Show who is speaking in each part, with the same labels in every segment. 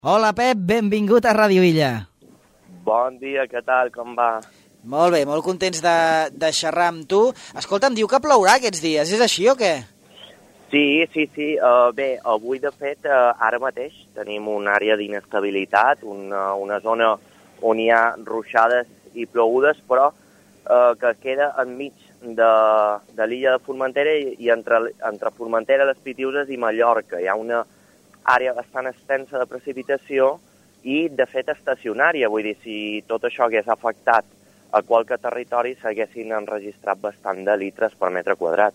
Speaker 1: Hola, Pep, benvingut a Ràdio Illa.
Speaker 2: Bon dia, què tal, com va?
Speaker 1: Molt bé, molt contents de xerrar amb tu. Escolta, em diu que plourà aquests dies, és així o què?
Speaker 2: Sí. Bé, avui, de fet, ara mateix tenim una àrea d'inestabilitat, una zona on hi ha ruixades i plogudes, però que queda enmig de l'illa de Formentera i entre Formentera, les Pitiüses i Mallorca. Hi ha una àrea bastant extensa de precipitació i, de fet, estacionària. Vull dir, si tot això hagués afectat a qualque territori, s'haguessin enregistrat bastant de litres per metre quadrat.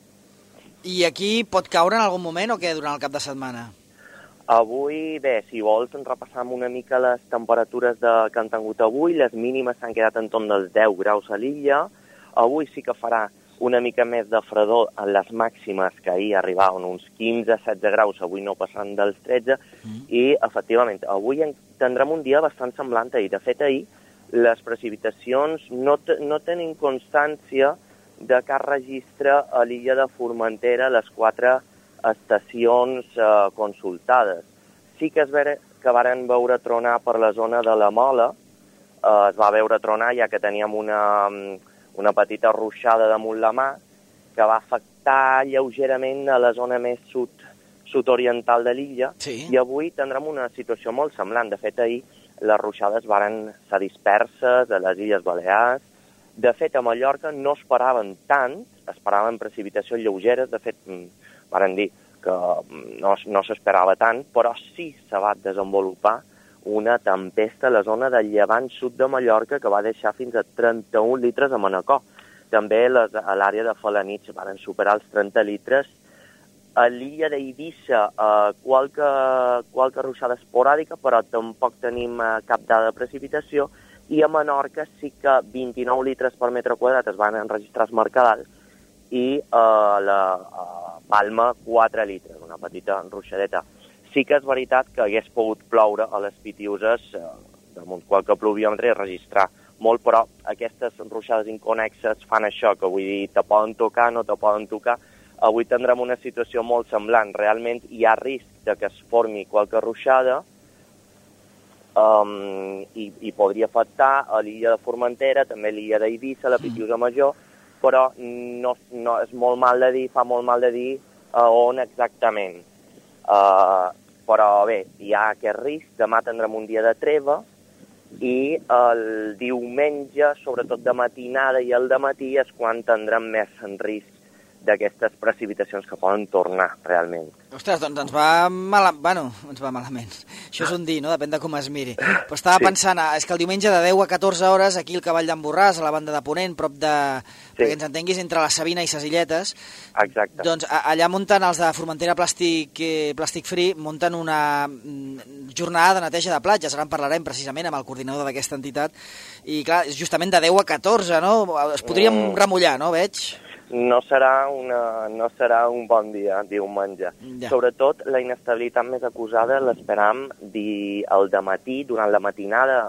Speaker 1: I aquí pot caure en algun moment o què durant el cap de setmana?
Speaker 2: Avui, bé, si vols, repassam una mica les temperatures que han tingut avui. Les mínimes s'han quedat entorn dels 10 graus a l'illa. Avui sí que farà una mica més de fredor en les màximes, que ahir arribaven uns 15-16 graus, avui no passaran dels 13, i, efectivament, avui tindrem un dia bastant semblant ahir. De fet, ahir les precipitacions no tenim constància de cap registre a l'illa de Formentera, les 4 estacions consultades. Sí que és vera que varen veure tronar per la zona de la Mola, es va veure tronar ja que teníem una petita ruixada damunt la mà que va afectar lleugerament a la zona més sud-oriental de l'illa, sí. I avui tindrem una situació molt semblant. De fet, ahir les ruixades varen ser disperses a les Illes Balears. De fet, a Mallorca no esperaven tant, esperaven precipitacions lleugeres. De fet, varen dir que no s'esperava tant, però sí se va desenvolupar una tempesta a la zona del llevant sud de Mallorca que va deixar fins a 31 litres a Manacor. També a l'àrea de Felanitx van superar els 30 litres. A l'illa d'Eivissa, qualque ruixada esporàdica, però tampoc tenim cap dada de precipitació. I a Menorca sí que 29 litres per metre quadrat es van enregistrar els Mercadals i a Palma 4 litres, una petita ruixadeta. Sí que és veritat que hagués pogut ploure a les Pitiüses damunt qualque pluviòmetre i registrar molt, però aquestes ruixades inconexes fan això, que vull dir, te poden tocar, no te poden tocar. Avui tindrem una situació molt semblant. Realment hi ha risc de que es formi qualque ruixada i podria afectar a l'illa de Formentera, també l'illa d'Eivissa, la Pitiüsa Major, però no és molt mal de dir, fa molt mal de dir on exactament. Però bé, hi ha aquest risc. Demà tindrem un dia de treva i el diumenge, sobretot de matinada i el dematí, és quan tindrem més en risc d'aquestes precipitacions que poden tornar, realment.
Speaker 1: Ostres, doncs ens va malament. Això és un dir, no? Depèn de com es miri. Però estava pensant, és que el diumenge de 10 a 14 hores, aquí al Cavall d'en Borràs, a la banda de Ponent, prop de... perquè ens entenguis, entre la Sabina i ses Illetes.
Speaker 2: Exacte.
Speaker 1: Doncs allà munten els de Formentera Plastic Free, munten una jornada de neteja de platges. Ara en parlarem precisament amb el coordinador d'aquesta entitat. I clar, és justament de 10 a 14, no? Es podríem remullar, no, veig?
Speaker 2: No serà un bon dia, diumenge. Ja. Sobretot, la inestabilitat més acusada l'esperam al dematí, durant la matinada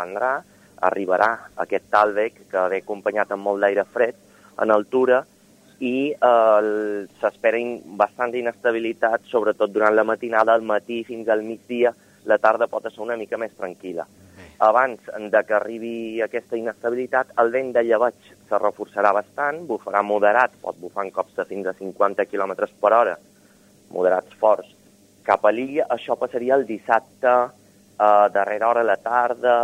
Speaker 2: arribarà aquest Tàlbec, que ve acompanyat amb molt d'aire fred, en altura, i s'espera bastant d'inestabilitat, sobretot durant la matinada, al matí fins al migdia. La tarda pot ser una mica més tranquil·la. Abans de que arribi aquesta inestabilitat, el vent de llebeig se reforçarà bastant, bufarà moderat, pot bufar en cops de fins a 50 km per hora, moderats forts, cap a l'illa. Això passaria el dissabte, darrera hora a la tarda,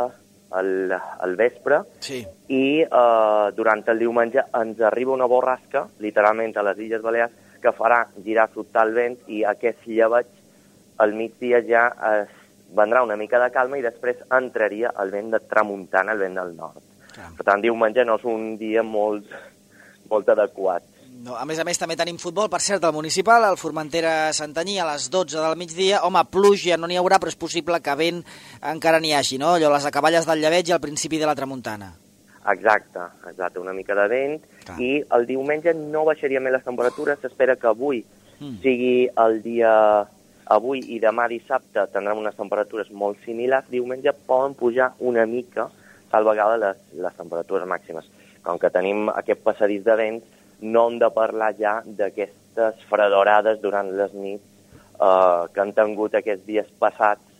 Speaker 2: al vespre, sí. I durant el diumenge ens arriba una borrasca, literalment a les Illes Balears, que farà girar sota el vent i aquest llebeig al migdia ja vendrà una mica de calma i després entraria el vent de tramuntana, el vent del nord. Clar. Per tant, diumenge no és un dia molt adequat.
Speaker 1: No, a més, també tenim futbol, per cert, al municipal, el Formentera Santanyí, a les 12 del migdia. Home, pluja no n'hi haurà, però és possible que vent encara n'hi hagi, no? Allò, les acaballes del llebeig i al principi de la tramuntana.
Speaker 2: Exacte, una mica de vent. Clar. I el diumenge no baixaria més les temperatures. S'espera que avui sigui el dia... Avui i demà dissabte tindrem unes temperatures molt similars. Diumenge poden pujar una mica, tal vegada, les temperatures màximes. Com que tenim aquest passadís de vent, no hem de parlar ja d'aquestes fredorades durant les nits que han tingut aquests dies passats,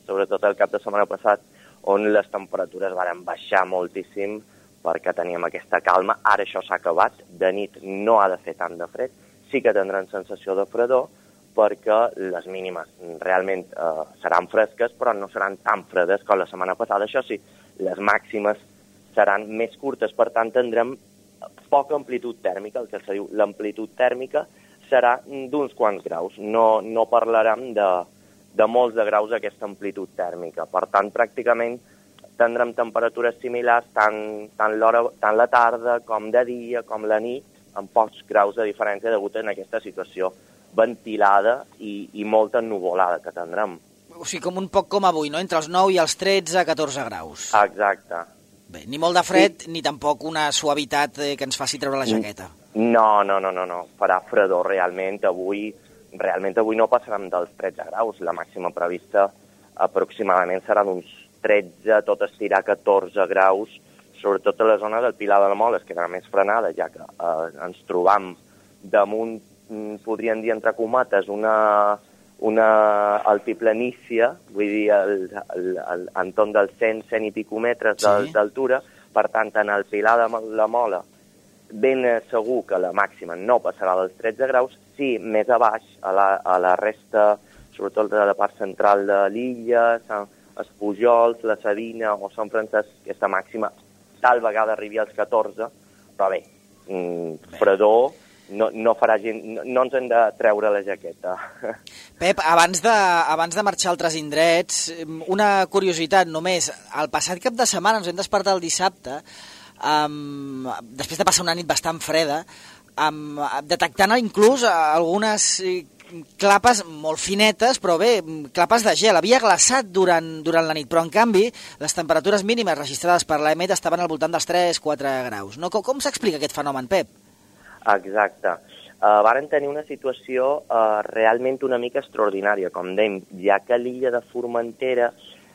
Speaker 2: sobretot el cap de setmana passat, on les temperatures varen baixar moltíssim perquè teníem aquesta calma. Ara això s'ha acabat, de nit no ha de fer tant de fred, sí que tindran sensació de fredor perquè les mínimes realment seran fresques, però no seran tan fredes com la setmana passada. Això sí, les màximes seran més curtes, per tant tindrem poca amplitud tèrmica, el que se diu l'amplitud tèrmica serà d'uns quants graus, no parlarem de molts de graus aquesta amplitud tèrmica. Per tant, pràcticament tindrem temperatures similars tant la tarda com de dia com la nit, amb pocs graus de diferència degut a aquesta situació ventilada i molta ennuvolada que tindrem.
Speaker 1: O sigui, com un poc com avui, no? Entre els 9 i els 13-14 graus.
Speaker 2: Exacte.
Speaker 1: Bé, ni molt de fred, ni tampoc una suavitat que ens faci treure la jaqueta.
Speaker 2: No. Farà fredor realment. Avui no passarem dels 13 graus. La màxima prevista aproximadament serà d'uns 13, tot estirar 14 graus, sobretot a la zona del Pilar de la Mola, que quedarà més frenada, ja que ens trobam damunt, podríem dir entre comates, una altiplanícia, vull dir, al entorn dels 100 i pico metres d'altura. Per tant, en el Pilar de la Mola ben segur que la màxima no passarà dels 13 graus, sí, més a baix, a la resta, sobretot de la part central de l'illa, els Pujols, la Savina o Sant Francesc, aquesta màxima tal vegada arribi als 14, però bé, fredor, no farà gent, no ens hem de treure la jaqueta.
Speaker 1: Pep, abans de marxar a altres indrets, una curiositat només. El passat cap de setmana ens vam despertar el dissabte, després de passar una nit bastant freda, detectant inclús algunes clapes molt finetes, però bé, clapes de gel. Havia glaçat durant la nit, però en canvi les temperatures mínimes registrades per l'EMET estaven al voltant dels 3-4 graus. No? Com s'explica aquest fenomen, Pep?
Speaker 2: Exacte. Varen tenir una situació realment una mica extraordinària, com dèiem, ja que l'illa de Formentera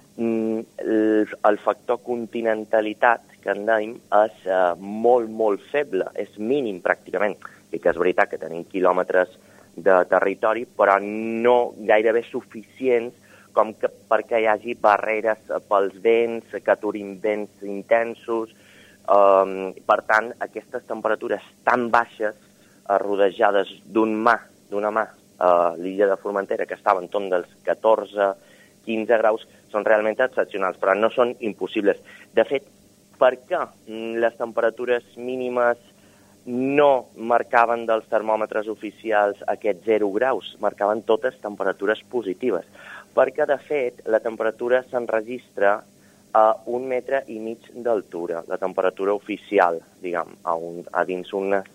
Speaker 2: el factor continentalitat que en dèiem és molt feble, és mínim pràcticament. I que és veritat que tenim quilòmetres de territori, però no gairebé suficients com perquè hi hagi barreres pels vents, que aturin vents intensos. Per tant, aquestes temperatures tan baixes, rodejades d'una mà, l'illa de Formentera, que estava en torn dels 14-15 graus, són realment excepcionals, però no són impossibles. De fet, per què les temperatures mínimes no marcaven dels termòmetres oficials aquests 0 graus? Marcaven totes temperatures positives, perquè, de fet, la temperatura s'enregistra a 1,5 metres d'altura, la temperatura oficial, diguem, a dins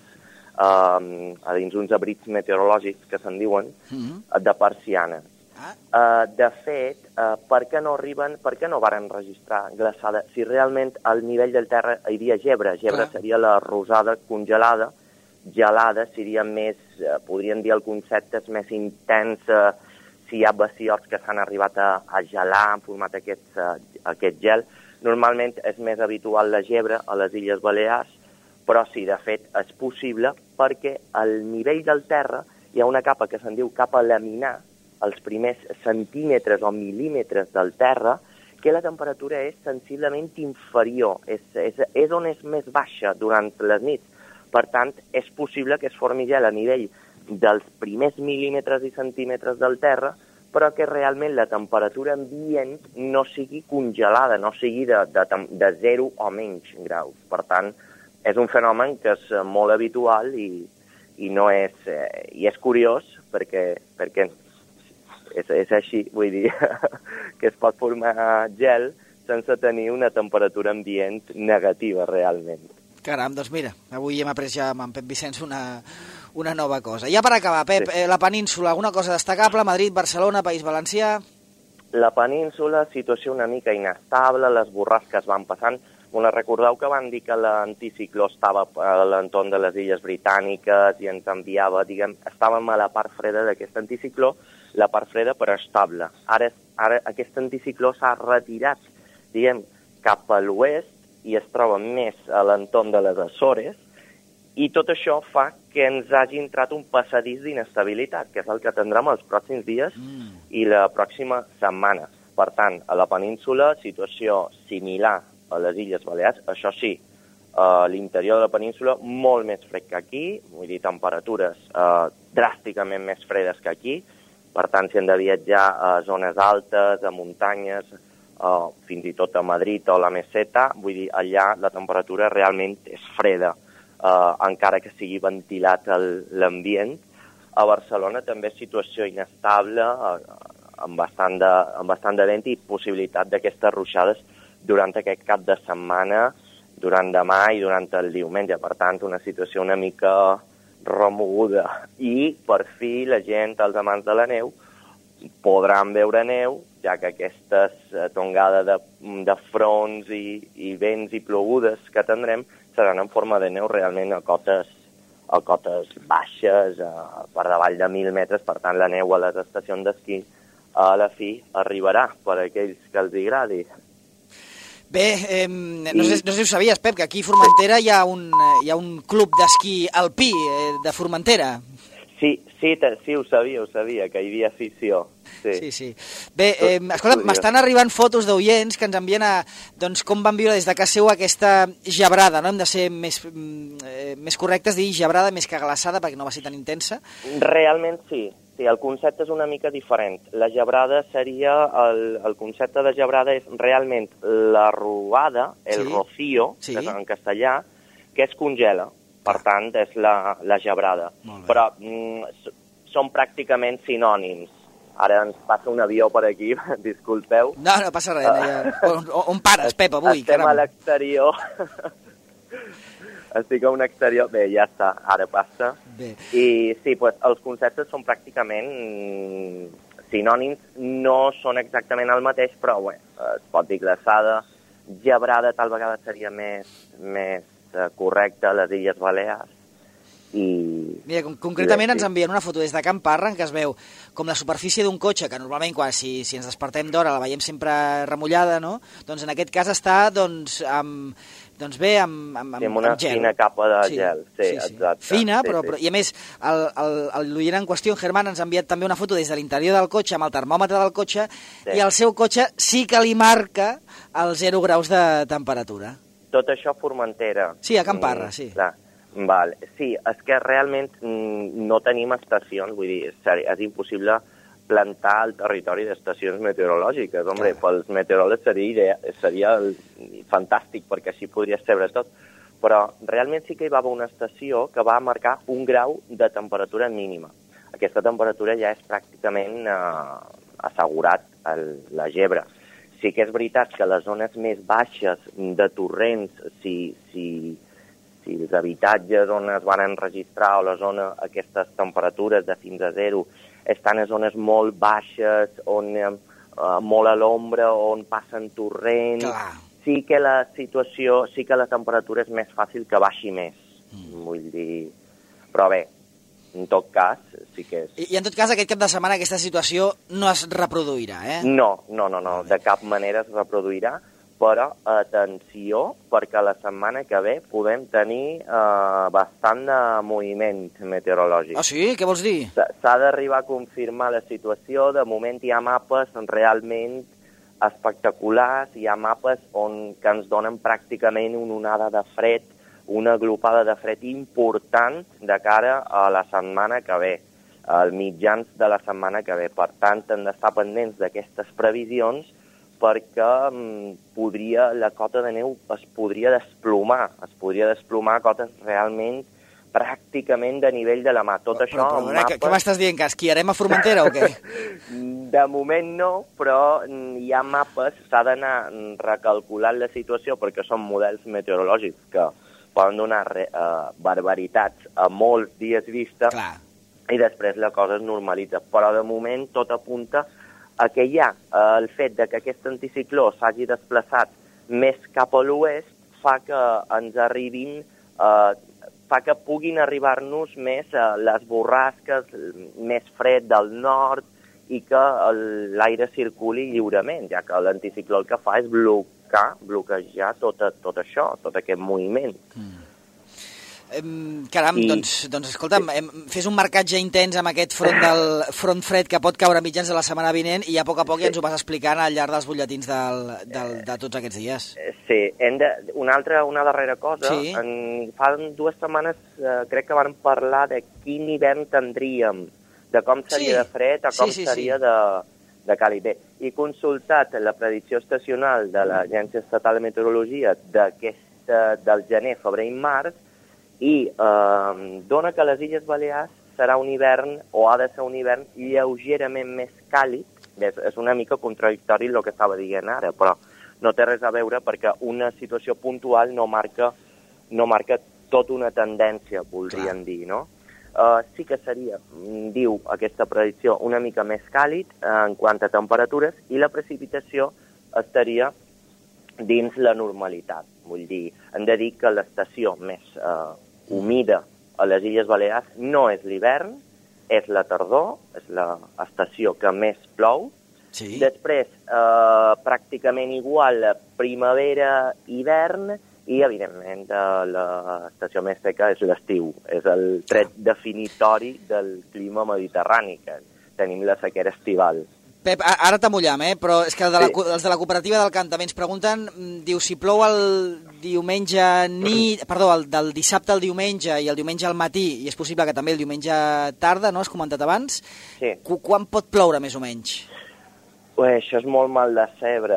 Speaker 2: uns abrics meteorològics que se'n diuen, de persianes. De fet, per què no varen registrar glaçada? Si realment al nivell del terra hi havia gebre seria la rosada congelada, gelada seria més, podríem dir el concepte és més intens, si hi ha bassiots que s'han arribat a gelar, han format aquest gel. Normalment és més habitual la gebre a les Illes Balears, però sí, de fet, és possible perquè al nivell del terra hi ha una capa que se'n diu capa laminar, els primers centímetres o mil·límetres del terra, que la temperatura és sensiblement inferior, és on és més baixa durant les nits. Per tant, és possible que es formi gel a nivell dels primers mil·límetres i centímetres del terra, però que realment la temperatura ambient no sigui congelada, no sigui de 0 o menys graus. Per tant, és un fenomen que és molt habitual i és curiós perquè és així, vull dir, que es pot formar gel sense tenir una temperatura ambient negativa realment.
Speaker 1: Caram, doncs mira, avui hem après ja amb en Pep Vicenç una nova cosa. Ja per acabar, Pep, sí. La península, alguna cosa destacable? Madrid, Barcelona, País Valencià?
Speaker 2: La península, situació una mica inestable, les borrasques van passant. Recordeu que van dir que l'anticicló estava a l'entorn de les Illes Britàniques i ens enviava, estàvem a la part freda d'aquest anticicló, la part freda però estable. Ara aquest anticicló s'ha retirat, cap a l'oest i es troba més a l'entorn de les Açores, i tot això fa que ens hagi entrat un passadís d'inestabilitat, que és el que tindrem els pròxims dies i la pròxima setmana. Per tant, a la península, situació similar a les Illes Balears, això sí, a l'interior de la península molt més fred que aquí, vull dir, temperatures dràsticament més fredes que aquí, per tant, si hem de viatjar a zones altes, a muntanyes, fins i tot a Madrid o a la Meseta, vull dir, allà la temperatura realment és freda, encara que sigui ventilat l'ambient. A Barcelona també situació inestable, amb bastant de vent i possibilitat d'aquestes ruixades durant aquest cap de setmana, durant demà i durant el diumenge. Per tant, una situació una mica remoguda. I, per fi, la gent, els amants de la neu, podran veure neu, ja que aquestes tongades de fronts i vents i plogudes que tindrem seran en forma de neu realment a cotes baixes, per davall de 1.000 metres. Per tant, la neu a les estacions d'esquí a la fi arribarà per a aquells que els agradi.
Speaker 1: Bé, no sé si ho sabies, Pep, que aquí a Formentera hi ha un club d'esquí alpí de Formentera.
Speaker 2: Sí, ho sabia, que hi havia afició.
Speaker 1: Sí. Bé, escolta, m'estan arribant fotos d'oients que ens envien doncs, com van viure des de casa seu aquesta gebrada, no? Hem de ser més correctes, dir gebrada més que glaçada, perquè no va ser tan intensa.
Speaker 2: Realment sí, el concepte és una mica diferent. La gebrada seria, el concepte de gebrada és realment la robada, el rocío, que és en castellà, que es congela. Per tant, és la gebrada. Però són pràcticament sinònims. Ara ens passa un avió per aquí, disculpeu.
Speaker 1: No passa res. On pares, Pep, avui?
Speaker 2: Estem a l'exterior. Estic a un exterior. Bé, ja està, ara passa.
Speaker 1: Bé.
Speaker 2: I sí, els conceptes són pràcticament sinònims. No són exactament el mateix, però es pot dir glaçada. Gebrada tal vegada seria més correcte a les Illes Balears.
Speaker 1: Mira, concretament ens envien una foto des de Can Parra en què es veu com la superfície d'un cotxe, que normalment si ens despertem d'hora la veiem sempre remullada, no? Doncs en aquest cas està amb
Speaker 2: una
Speaker 1: gel.
Speaker 2: Fina capa de gel. Sí, exacte.
Speaker 1: Fina, però i a més l'oient en qüestió, en Germán, ens ha enviat també una foto des de l'interior del cotxe amb el termòmetre del cotxe i el seu cotxe sí que li marca els 0 graus de temperatura.
Speaker 2: Tot això a Formentera.
Speaker 1: Sí, a Can Parra, sí.
Speaker 2: Clar. Val. Sí, és que realment no tenim estacions, vull dir, és impossible plantar el territori d'estacions meteorològiques. Hombre, pels meteoròlegs seria fantàstic, perquè així podries saber tot. Però realment sí que hi va haver una estació que va marcar 1 grau de temperatura mínima. Aquesta temperatura ja és pràcticament assegurat la gebre. Sí que és veritat que les zones més baixes de torrents, si els habitatges on es van enregistrar o la zona, aquestes temperatures de fins a 0, estan a zones molt baixes, on molt a l'ombra, on passen torrents, sí que la situació, sí que la temperatura és més fàcil que baixi més, vull dir. Però bé, en tot cas, sí que és...
Speaker 1: I en tot cas, aquest cap de setmana aquesta situació no es reproduirà, eh?
Speaker 2: No, de cap manera es reproduirà, però atenció, perquè la setmana que ve podem tenir bastant de moviment meteorològic.
Speaker 1: Ah, sí? Què vols dir?
Speaker 2: S'ha d'arribar a confirmar la situació. De moment hi ha mapes realment espectaculars, hi ha mapes que ens donen pràcticament una onada de fred, una aglopada de fred important de cara a la setmana que ve, als mitjans de la setmana que ve. Per tant, hem d'estar pendents d'aquestes previsions, perquè la cota de neu es podria desplomar a cotes realment pràcticament de nivell de la mà. Tot això...
Speaker 1: Què m'estàs dient, que esquiarem a Formentera o què?
Speaker 2: De moment no, però hi ha mapes, s'ha d'anar recalculant la situació, perquè són models meteorològics que poden donar barbaritats a molts dies vista, i després la cosa es normalitza. Però de moment tot apunta a que hi ha el fet de que aquest anticicló s'hagi desplaçat més cap a l'oest fa que ens arribin, fa que puguin arribar-nos més les borrasques, més fred del nord, i que l'aire circuli lliurement, ja que l'anticicló el que fa és bloquejar tot això, tot aquest moviment.
Speaker 1: Caram, doncs escolta'm, fes un marcatge intens amb aquest front fred que pot caure mitjans de la setmana vinent i a poc ja ens ho vas explicant al llarg dels butlletins de tots aquests dies.
Speaker 2: Sí, una darrera cosa.
Speaker 1: Sí.
Speaker 2: Fa 2 setmanes crec que vam parlar de quin hivern tindríem, de com seria de fred a com seria de càlid. Bé, he consultat la predicció estacional de l'Agència Estatal de Meteorologia del gener, febrer i març, i dona que a les Illes Balears serà un hivern, o ha de ser un hivern, lleugerament més càlid. És una mica contradictori el que estava dient ara, però no té res a veure perquè una situació puntual no marca tota una tendència, voldríem dir, no? Sí que seria, diu aquesta predicció, una mica més càlid en quant a temperatures i la precipitació estaria dins la normalitat. Vull dir, hem de dir que l'estació més humida a les Illes Balears no és l'hivern, és la tardor, és l'estació que més plou.
Speaker 1: Sí.
Speaker 2: Després, pràcticament igual, primavera, hivern, i, evidentment, l'estació més seca és l'estiu. És el tret definitori del clima mediterrani, que tenim la sequera estival.
Speaker 1: Pep, ara t'amullam, però és que els de la cooperativa del Camp també ens pregunten, diu, si plou el del dissabte al diumenge i el diumenge al matí, i és possible que també el diumenge tarda, no?, has comentat abans,
Speaker 2: sí.
Speaker 1: Quan pot ploure més o menys?
Speaker 2: Això és molt mal de cebre.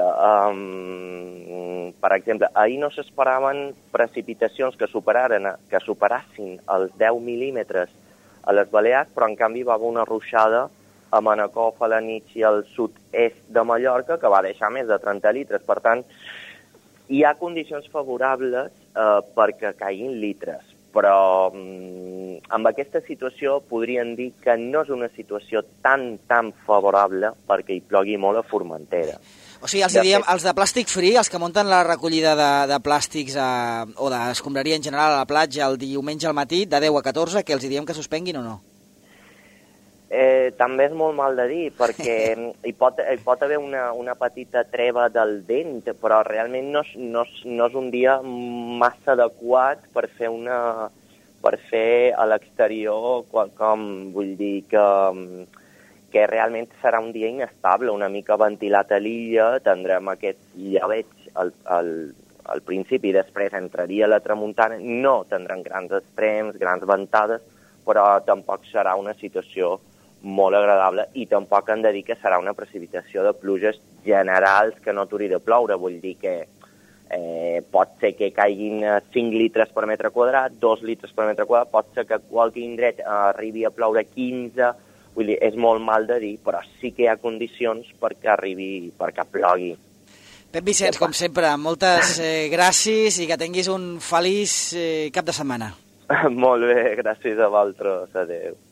Speaker 2: Per exemple, ahir no s'esperaven precipitacions que superassin els 10 mil·límetres a les Balears, però en canvi va haver una ruixada a Manacor, a la nit i al sud-est de Mallorca, que va deixar més de 30 litres. Per tant, hi ha condicions favorables perquè caiguin litres, però amb aquesta situació podríem dir que no és una situació tan favorable perquè hi plogui molt a Formentera.
Speaker 1: O sigui, els de plàstic free, els que munten la recollida de plàstics o d'escombraria en general a la platja el diumenge al matí, de 10 a 14, que els diem que suspenguin o no?
Speaker 2: També és molt mal de dir, perquè hi pot haver una petita treva del vent, però realment no és un dia massa adequat per fer a l'exterior, vull dir que realment serà un dia inestable, una mica ventilat a l'illa, tindrem aquest llebeig al principi, després entraria la tramuntana, no tindrem grans extrems, grans ventades, però tampoc serà una situació molt agradable i tampoc hem de dir que serà una precipitació de pluges generals que no t'hauria de ploure. Vull dir que pot ser que caiguin 5 litres per metre quadrat, 2 litres per metre quadrat, pot ser que qualque indret arribi a ploure 15, vull dir, és molt mal de dir, però sí que hi ha condicions perquè plogui.
Speaker 1: Pep Vicenç, com sempre, moltes gràcies i que tinguis un feliç cap de setmana.
Speaker 2: Molt bé, gràcies a vosaltres, adeu.